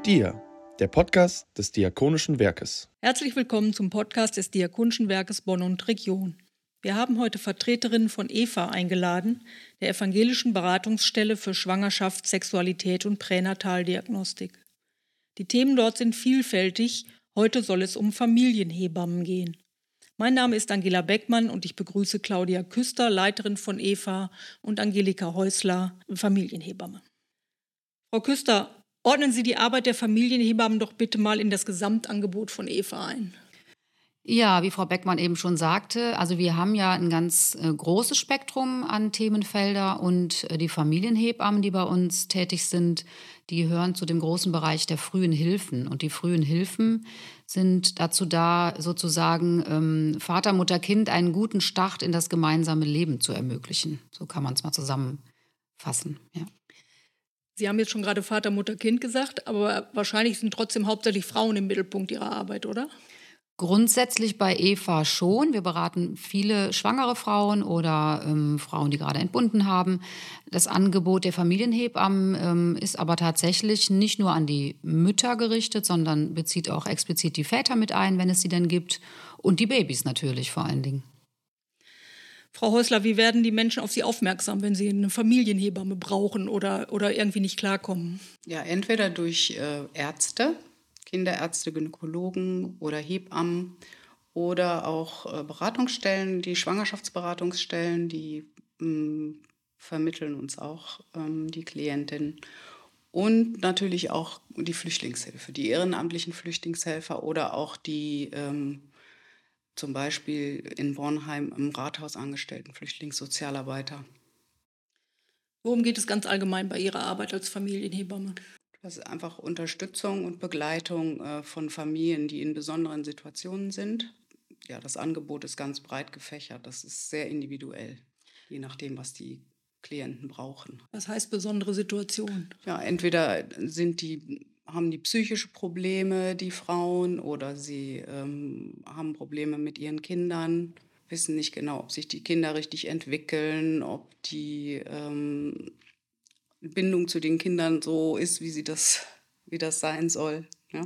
DIA, der Podcast des Diakonischen Werkes. Herzlich willkommen zum Podcast des Diakonischen Werkes Bonn und Region. Wir haben heute Vertreterinnen von EVA eingeladen, der Evangelischen Beratungsstelle für Schwangerschaft, Sexualität und Pränataldiagnostik. Die Themen dort sind vielfältig. Heute soll es um Familienhebammen gehen. Mein Name ist Angela Beckmann und ich begrüße Claudia Küster, Leiterin von EVA, und Angelika Häusler, Familienhebamme. Frau Küster, ordnen Sie die Arbeit der Familienhebammen doch bitte mal in das Gesamtangebot von EVA ein. Ja, wie Frau Beckmann eben schon sagte, also wir haben ja ein ganz großes Spektrum an Themenfelder und die Familienhebammen, die bei uns tätig sind, die hören zu dem großen Bereich der frühen Hilfen. Und die frühen Hilfen sind dazu da, sozusagen Vater, Mutter, Kind einen guten Start in das gemeinsame Leben zu ermöglichen. So kann man es mal zusammenfassen, ja. Sie haben jetzt schon gerade Vater, Mutter, Kind gesagt, aber wahrscheinlich sind trotzdem hauptsächlich Frauen im Mittelpunkt Ihrer Arbeit, oder? Grundsätzlich bei EVA schon. Wir beraten viele schwangere Frauen oder Frauen, die gerade entbunden haben. Das Angebot der Familienhebammen ist aber tatsächlich nicht nur an die Mütter gerichtet, sondern bezieht auch explizit die Väter mit ein, wenn es sie denn gibt. Und die Babys natürlich vor allen Dingen. Frau Häusler, wie werden die Menschen auf Sie aufmerksam, wenn sie eine Familienhebamme brauchen oder irgendwie nicht klarkommen? Ja, entweder durch Ärzte, Kinderärzte, Gynäkologen oder Hebammen oder auch Beratungsstellen, die Schwangerschaftsberatungsstellen, die vermitteln uns auch die Klientin. Und natürlich auch die Flüchtlingshilfe, die ehrenamtlichen Flüchtlingshelfer oder auch die zum Beispiel in Bornheim im Rathaus angestellten Flüchtlingssozialarbeiter. Worum geht es ganz allgemein bei Ihrer Arbeit als Familienhebamme? Das ist einfach Unterstützung und Begleitung von Familien, die in besonderen Situationen sind. Ja, das Angebot ist ganz breit gefächert. Das ist sehr individuell, je nachdem, was die Klienten brauchen. Was heißt besondere Situation? Ja, entweder haben die psychische Probleme, die Frauen, oder sie haben Probleme mit ihren Kindern, wissen nicht genau, ob sich die Kinder richtig entwickeln, ob die Bindung zu den Kindern so ist, wie das sein soll. Ja?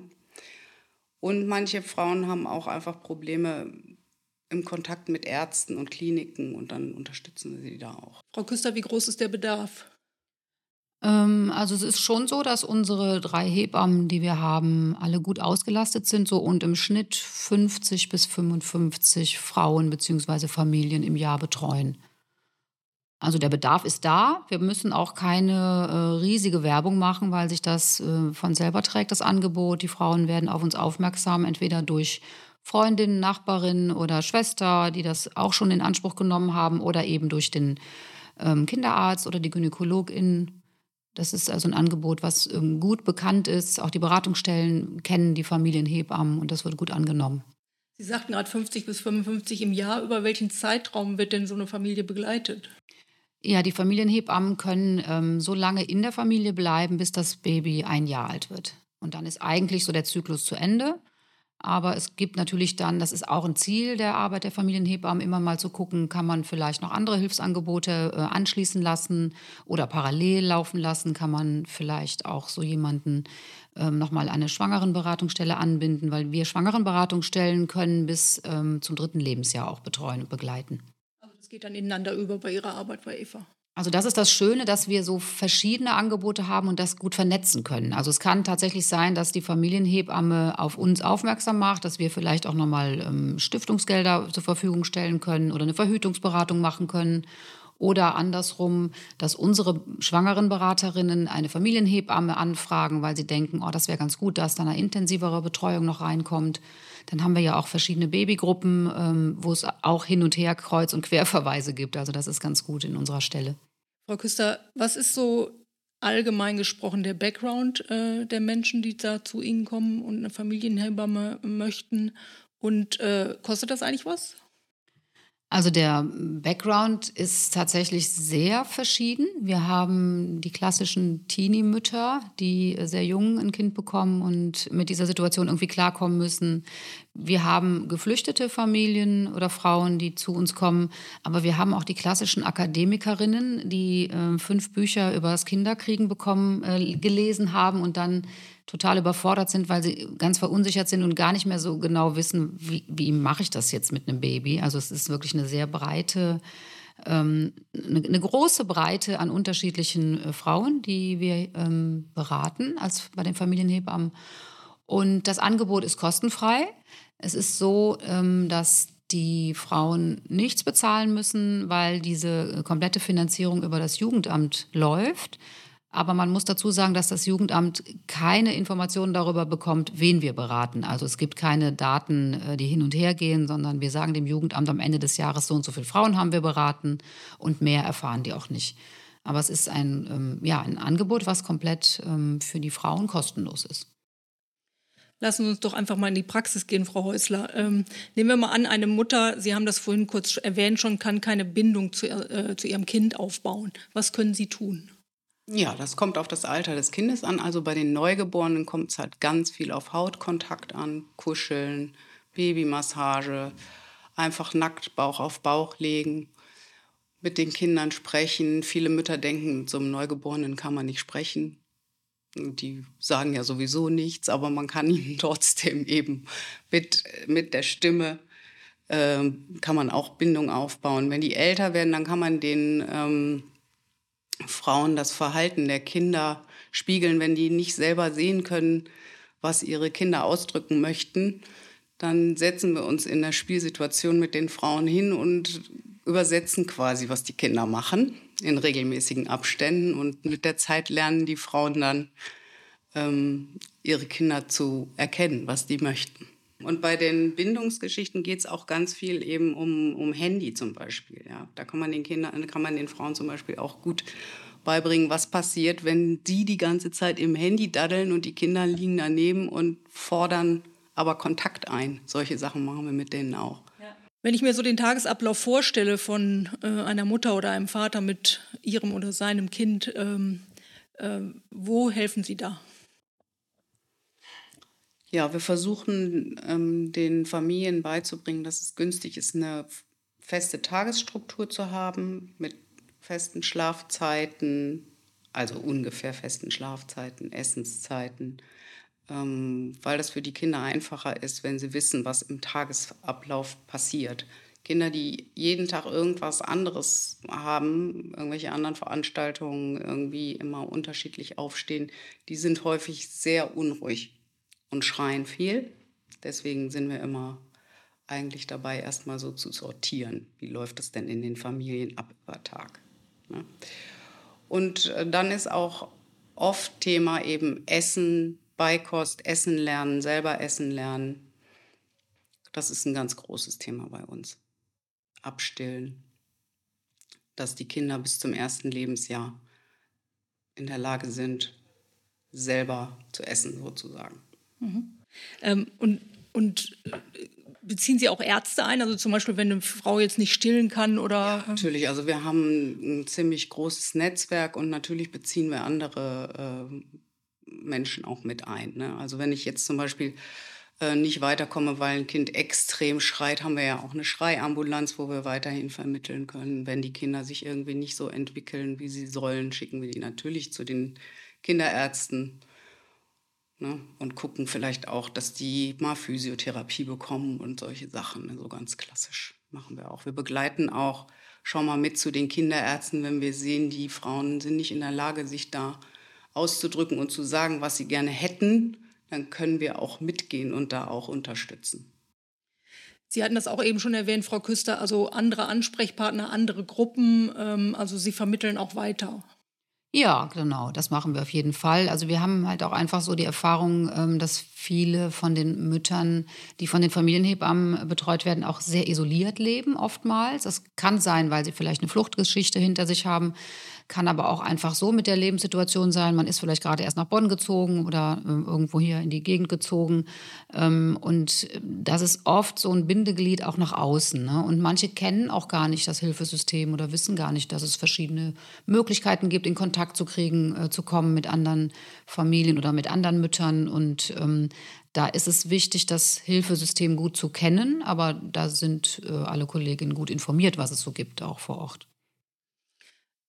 Und manche Frauen haben auch einfach Probleme im Kontakt mit Ärzten und Kliniken und dann unterstützen sie da auch. Frau Küster, wie groß ist der Bedarf? Also es ist schon so, dass unsere 3 Hebammen, die wir haben, alle gut ausgelastet sind so und im Schnitt 50 bis 55 Frauen bzw. Familien im Jahr betreuen. Also der Bedarf ist da. Wir müssen auch keine riesige Werbung machen, weil sich das von selber trägt, das Angebot. Die Frauen werden auf uns aufmerksam, entweder durch Freundinnen, Nachbarinnen oder Schwester, die das auch schon in Anspruch genommen haben, oder eben durch den Kinderarzt oder die Gynäkologin. Das ist also ein Angebot, was gut bekannt ist. Auch die Beratungsstellen kennen die Familienhebammen und das wird gut angenommen. Sie sagten gerade 50 bis 55 im Jahr. Über welchen Zeitraum wird denn so eine Familie begleitet? Ja, die Familienhebammen können so lange in der Familie bleiben, bis das Baby 1 Jahr alt wird. Und dann ist eigentlich so der Zyklus zu Ende. Aber es gibt natürlich dann, das ist auch ein Ziel der Arbeit der Familienhebammen, immer mal zu gucken, kann man vielleicht noch andere Hilfsangebote anschließen lassen oder parallel laufen lassen, kann man vielleicht auch so jemanden nochmal an eine Schwangerenberatungsstelle anbinden, weil wir Schwangerenberatungsstellen können bis zum 3. Lebensjahr auch betreuen und begleiten. Also das geht dann ineinander über bei Ihrer Arbeit bei EVA? Also das ist das Schöne, dass wir so verschiedene Angebote haben und das gut vernetzen können. Also es kann tatsächlich sein, dass die Familienhebamme auf uns aufmerksam macht, dass wir vielleicht auch nochmal Stiftungsgelder zur Verfügung stellen können oder eine Verhütungsberatung machen können. Oder andersrum, dass unsere schwangeren Beraterinnen eine Familienhebamme anfragen, weil sie denken, oh, das wäre ganz gut, dass da eine intensivere Betreuung noch reinkommt. Dann haben wir ja auch verschiedene Babygruppen, wo es auch hin und her Kreuz- und Querverweise gibt. Also das ist ganz gut in unserer Stelle. Frau Küster, was ist so allgemein gesprochen der Background der Menschen, die da zu Ihnen kommen und eine Familienhebamme möchten? Und kostet das eigentlich was? Also der Background ist tatsächlich sehr verschieden. Wir haben die klassischen Teenie-Mütter, die sehr jung ein Kind bekommen und mit dieser Situation irgendwie klarkommen müssen. Wir haben geflüchtete Familien oder Frauen, die zu uns kommen. Aber wir haben auch die klassischen Akademikerinnen, die 5 Bücher über das Kinderkriegen gelesen haben und dann total überfordert sind, weil sie ganz verunsichert sind und gar nicht mehr so genau wissen, wie mache ich das jetzt mit einem Baby. Also es ist wirklich eine sehr breite, eine große Breite an unterschiedlichen Frauen, die wir beraten als bei den Familienhebammen. Und das Angebot ist kostenfrei. Es ist so, dass die Frauen nichts bezahlen müssen, weil diese komplette Finanzierung über das Jugendamt läuft. Aber man muss dazu sagen, dass das Jugendamt keine Informationen darüber bekommt, wen wir beraten. Also es gibt keine Daten, die hin und her gehen, sondern wir sagen dem Jugendamt am Ende des Jahres, so und so viele Frauen haben wir beraten und mehr erfahren die auch nicht. Aber es ist ein Angebot, was komplett für die Frauen kostenlos ist. Lassen Sie uns doch einfach mal in die Praxis gehen, Frau Häusler. Nehmen wir mal an, eine Mutter, Sie haben das vorhin kurz erwähnt schon, kann keine Bindung zu ihrem Kind aufbauen. Was können Sie tun? Ja, das kommt auf das Alter des Kindes an. Also bei den Neugeborenen kommt es halt ganz viel auf Hautkontakt an, Kuscheln, Babymassage, einfach nackt Bauch auf Bauch legen, mit den Kindern sprechen. Viele Mütter denken, mit so einem Neugeborenen kann man nicht sprechen. Die sagen ja sowieso nichts, aber man kann ihnen trotzdem eben mit der Stimme kann man auch Bindung aufbauen. Wenn die älter werden, dann kann man den Frauen das Verhalten der Kinder spiegeln. Wenn die nicht selber sehen können, was ihre Kinder ausdrücken möchten, dann setzen wir uns in der Spielsituation mit den Frauen hin und übersetzen quasi, was die Kinder machen, in regelmäßigen Abständen. Und mit der Zeit lernen die Frauen dann, ihre Kinder zu erkennen, was die möchten. Und bei den Bindungsgeschichten geht es auch ganz viel eben um Handy zum Beispiel. Ja. Da kann man den Frauen zum Beispiel auch gut beibringen, was passiert, wenn die ganze Zeit im Handy daddeln und die Kinder liegen daneben und fordern aber Kontakt ein. Solche Sachen machen wir mit denen auch. Ja. Wenn ich mir so den Tagesablauf vorstelle von einer Mutter oder einem Vater mit ihrem oder seinem Kind, wo helfen Sie da? Ja, wir versuchen den Familien beizubringen, dass es günstig ist, eine feste Tagesstruktur zu haben mit festen Schlafzeiten, also ungefähr festen Schlafzeiten, Essenszeiten, weil das für die Kinder einfacher ist, wenn sie wissen, was im Tagesablauf passiert. Kinder, die jeden Tag irgendwas anderes haben, irgendwelche anderen Veranstaltungen, irgendwie immer unterschiedlich aufstehen, die sind häufig sehr unruhig und schreien viel. Deswegen sind wir immer eigentlich dabei, erstmal so zu sortieren. Wie läuft das denn in den Familien ab über Tag? Ne? Und dann ist auch oft Thema eben Essen, Beikost, Essen lernen, selber essen lernen. Das ist ein ganz großes Thema bei uns. Abstillen, dass die Kinder bis zum 1. Lebensjahr in der Lage sind, selber zu essen sozusagen. Und beziehen Sie auch Ärzte ein? Also zum Beispiel, wenn eine Frau jetzt nicht stillen kann oder... Ja, natürlich. Also wir haben ein ziemlich großes Netzwerk und natürlich beziehen wir andere Menschen auch mit ein. Ne? Also wenn ich jetzt zum Beispiel nicht weiterkomme, weil ein Kind extrem schreit, haben wir ja auch eine Schreiambulanz, wo wir weiterhin vermitteln können. Wenn die Kinder sich irgendwie nicht so entwickeln, wie sie sollen, schicken wir die natürlich zu den Kinderärzten. Ne? Und gucken vielleicht auch, dass die mal Physiotherapie bekommen und solche Sachen. Ne? So ganz klassisch machen wir auch. Wir begleiten auch schon mal mit zu den Kinderärzten, wenn wir sehen, die Frauen sind nicht in der Lage, sich da auszudrücken und zu sagen, was sie gerne hätten. Dann können wir auch mitgehen und da auch unterstützen. Sie hatten das auch eben schon erwähnt, Frau Küster, also andere Ansprechpartner, andere Gruppen, also Sie vermitteln auch weiter. Ja, genau, das machen wir auf jeden Fall. Also wir haben halt auch einfach so die Erfahrung, dass viele von den Müttern, die von den Familienhebammen betreut werden, auch sehr isoliert leben oftmals. Das kann sein, weil sie vielleicht eine Fluchtgeschichte hinter sich haben, kann aber auch einfach so mit der Lebenssituation sein. Man ist vielleicht gerade erst nach Bonn gezogen oder irgendwo hier in die Gegend gezogen. Und das ist oft so ein Bindeglied auch nach außen. Ne? Und manche kennen auch gar nicht das Hilfesystem oder wissen gar nicht, dass es verschiedene Möglichkeiten gibt, in Kontakt zu kriegen, zu kommen mit anderen Familien oder mit anderen Müttern. Und da ist es wichtig, das Hilfesystem gut zu kennen. Aber da sind alle Kolleginnen gut informiert, was es so gibt, auch vor Ort.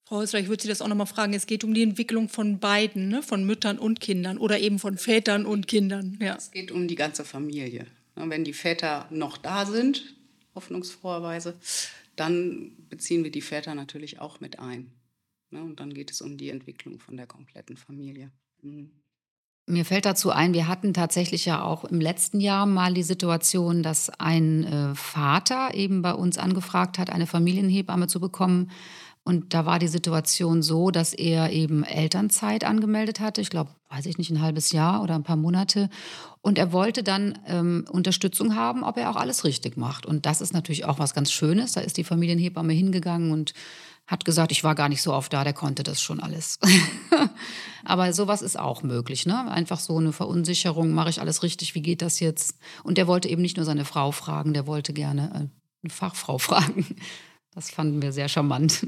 Frau Häusler, ich würde Sie das auch nochmal fragen. Es geht um die Entwicklung von beiden, ne? Von Müttern und Kindern oder eben von Vätern und Kindern. Ja. Es geht um die ganze Familie. Wenn die Väter noch da sind, hoffnungsfroherweise, dann beziehen wir die Väter natürlich auch mit ein. Und dann geht es um die Entwicklung von der kompletten Familie. Mir fällt dazu ein, wir hatten tatsächlich ja auch im letzten Jahr mal die Situation, dass ein Vater eben bei uns angefragt hat, eine Familienhebamme zu bekommen. Und da war die Situation so, dass er eben Elternzeit angemeldet hatte. Ich glaube, weiß ich nicht, ein halbes Jahr oder ein paar Monate. Und er wollte dann Unterstützung haben, ob er auch alles richtig macht. Und das ist natürlich auch was ganz Schönes. Da ist die Familienhebamme hingegangen und hat gesagt, ich war gar nicht so oft da, der konnte das schon alles. Aber sowas ist auch möglich, ne? Einfach so eine Verunsicherung, mache ich alles richtig, wie geht das jetzt? Und der wollte eben nicht nur seine Frau fragen, der wollte gerne eine Fachfrau fragen. Das fanden wir sehr charmant.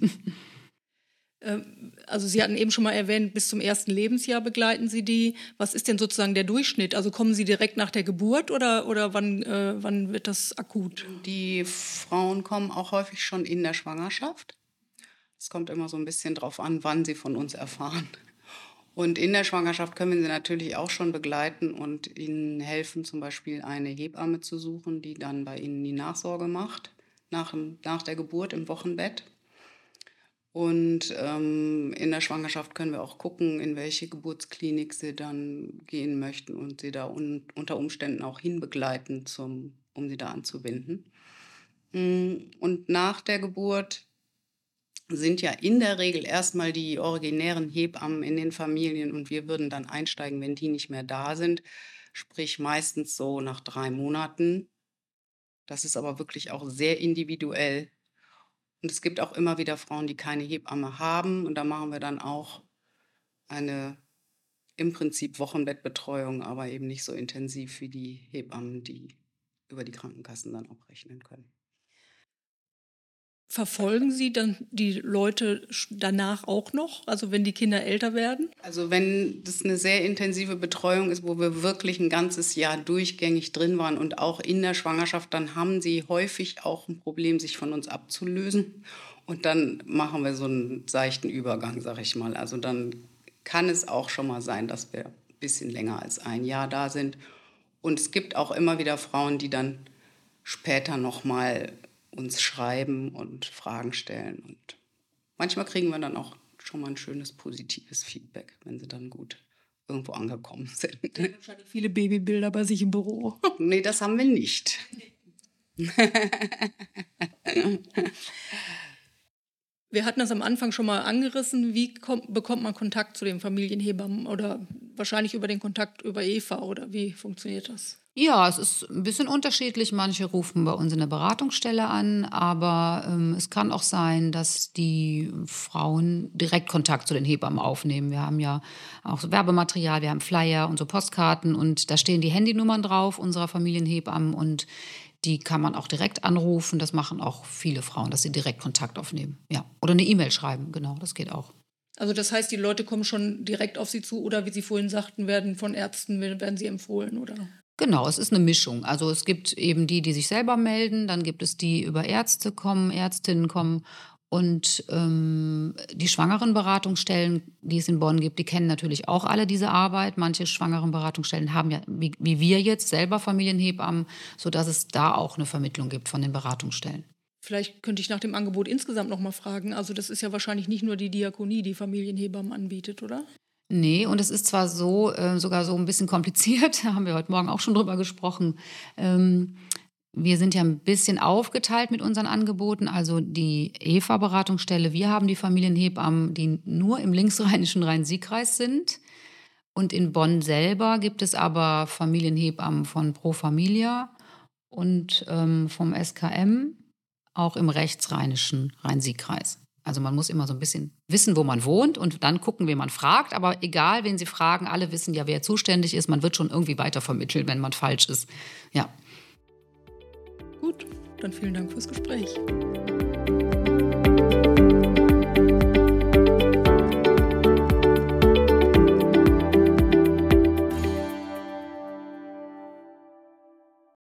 Also Sie hatten eben schon mal erwähnt, bis zum ersten Lebensjahr begleiten Sie die. Was ist denn sozusagen der Durchschnitt? Also kommen Sie direkt nach der Geburt oder wann wird das akut? Die Frauen kommen auch häufig schon in der Schwangerschaft. Es kommt immer so ein bisschen drauf an, wann sie von uns erfahren. Und in der Schwangerschaft können wir sie natürlich auch schon begleiten und ihnen helfen, zum Beispiel eine Hebamme zu suchen, die dann bei ihnen die Nachsorge macht, nach der Geburt im Wochenbett. Und in der Schwangerschaft können wir auch gucken, in welche Geburtsklinik sie dann gehen möchten und sie da unter Umständen auch hinbegleiten, um sie da anzubinden. Und nach der Geburt sind ja in der Regel erstmal die originären Hebammen in den Familien und wir würden dann einsteigen, wenn die nicht mehr da sind, sprich meistens so nach 3 Monaten. Das ist aber wirklich auch sehr individuell. Und es gibt auch immer wieder Frauen, die keine Hebamme haben und da machen wir dann auch eine im Prinzip Wochenbettbetreuung, aber eben nicht so intensiv wie die Hebammen, die über die Krankenkassen dann auch rechnen können. Verfolgen Sie dann die Leute danach auch noch, also wenn die Kinder älter werden? Also wenn das eine sehr intensive Betreuung ist, wo wir wirklich ein ganzes Jahr durchgängig drin waren und auch in der Schwangerschaft, dann haben sie häufig auch ein Problem, sich von uns abzulösen. Und dann machen wir so einen seichten Übergang, sag ich mal. Also dann kann es auch schon mal sein, dass wir ein bisschen länger als 1 Jahr da sind. Und es gibt auch immer wieder Frauen, die dann später noch mal uns schreiben und Fragen stellen. Und manchmal kriegen wir dann auch schon mal ein schönes, positives Feedback, wenn sie dann gut irgendwo angekommen sind. Wahrscheinlich viele Babybilder bei sich im Büro. Nee, das haben wir nicht. Wir hatten das am Anfang schon mal angerissen. Wie bekommt man Kontakt zu den Familienhebammen? Oder wahrscheinlich über den Kontakt über Eva? Oder wie funktioniert das? Ja, es ist ein bisschen unterschiedlich. Manche rufen bei uns in der Beratungsstelle an, aber es kann auch sein, dass die Frauen direkt Kontakt zu den Hebammen aufnehmen. Wir haben ja auch so Werbematerial, wir haben Flyer und so Postkarten und da stehen die Handynummern drauf unserer Familienhebammen und die kann man auch direkt anrufen. Das machen auch viele Frauen, dass sie direkt Kontakt aufnehmen. Ja. Oder eine E-Mail schreiben, genau, das geht auch. Also das heißt, die Leute kommen schon direkt auf Sie zu oder wie Sie vorhin sagten, werden von Ärzten, werden sie empfohlen, oder? Genau, es ist eine Mischung. Also es gibt eben die sich selber melden, dann gibt es die über Ärzte kommen, Ärztinnen kommen und die Schwangerenberatungsstellen, die es in Bonn gibt, die kennen natürlich auch alle diese Arbeit. Manche Schwangerenberatungsstellen haben ja, wie wir jetzt, selber Familienhebammen, sodass es da auch eine Vermittlung gibt von den Beratungsstellen. Vielleicht könnte ich nach dem Angebot insgesamt noch mal fragen. Also das ist ja wahrscheinlich nicht nur die Diakonie, die Familienhebammen anbietet, oder? Nee, und es ist zwar so, sogar so ein bisschen kompliziert, da haben wir heute Morgen auch schon drüber gesprochen. Wir sind ja ein bisschen aufgeteilt mit unseren Angeboten. Also die Eva-Beratungsstelle, wir haben die Familienhebammen, die nur im linksrheinischen Rhein-Sieg-Kreis sind. Und in Bonn selber gibt es aber Familienhebammen von Pro Familia und vom SKM, auch im rechtsrheinischen Rhein-Sieg-Kreis. Also man muss immer so ein bisschen wissen, wo man wohnt und dann gucken, wen man fragt. Aber egal, wen Sie fragen, alle wissen ja, wer zuständig ist. Man wird schon irgendwie weitervermitteln, wenn man falsch ist. Ja. Gut, dann vielen Dank fürs Gespräch.